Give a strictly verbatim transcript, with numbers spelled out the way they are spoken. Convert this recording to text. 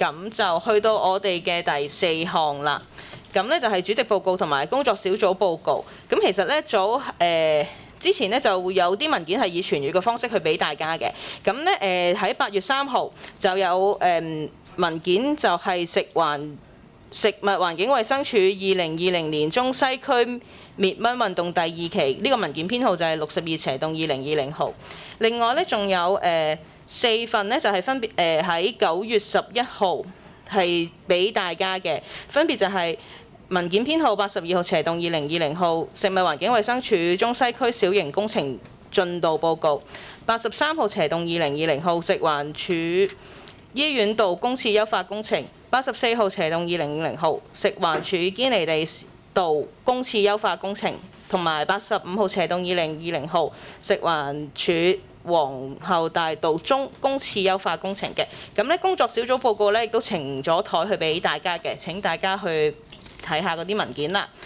咁就去到我哋嘅第四項啦。咁咧就係主席報告同埋工作小組報告。咁其實咧早誒、呃、之前咧就會有啲文件係以傳閱嘅方式去俾大家嘅。咁咧誒喺八月三號就有誒、呃、文件就係食環食物環境衞生署二零二零年中西區滅蚊運動第二期，呢、這個文件編號就係六十二斜洞二零二零號。另外咧仲有誒、呃、四份咧就係分別誒喺九月十一號係俾大家嘅，分別就係文件編號八十二號斜洞二零二零號食物環境衞生署中西區小型工程進度報告，八十三號斜洞二零二零號食環署醫院道公廁優化工程，八十四號斜洞二零二零號食環署堅尼地道公廁優化工程，同埋八十五號斜洞二零二零號食環署皇后大道中公廁優化工程嘅。咁咧工作小組報告咧亦都呈咗台去俾大家嘅，請大家去睇下嗰啲文件啦。